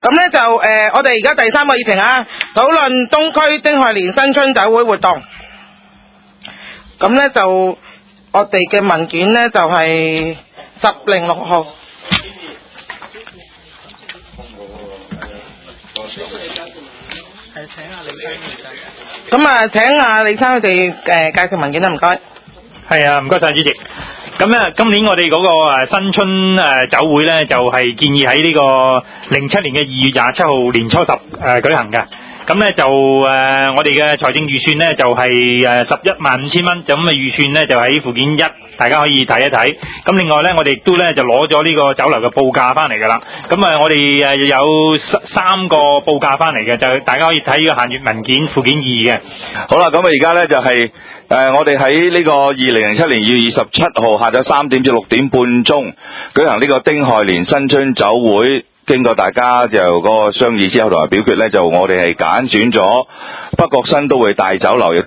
咁咧就我哋而家第3個議程啊，討論東區丁亥年新春酒會活動。咁咧就我哋嘅文件咧就係1006號。咁啊，請阿李生佢哋介紹文件啦，唔該。 係啊，唔該晒主席。咁咧，今年我哋嗰個新春酒會咧，就係建議喺呢個07年嘅2月27號年初10舉行嘅。咁咧就我哋嘅財政預算咧就係115000蚊，就咁嘅預算咧就喺附件1，大家可以睇一睇。咁另外咧，我哋亦都咧就攞咗呢個酒樓嘅報價翻嚟噶啦。咁我哋有3個報價翻嚟嘅，就大家可以睇呢個限閱文件附件2嘅。 好啦，咁而家咧就係我哋喺呢個2007年2月27號下晝3點至6點半鐘舉行呢個丁亥年新春酒會。經過大家就嗰個商議之後同埋表決咧，就我哋係揀選咗北角新都會大酒樓，亦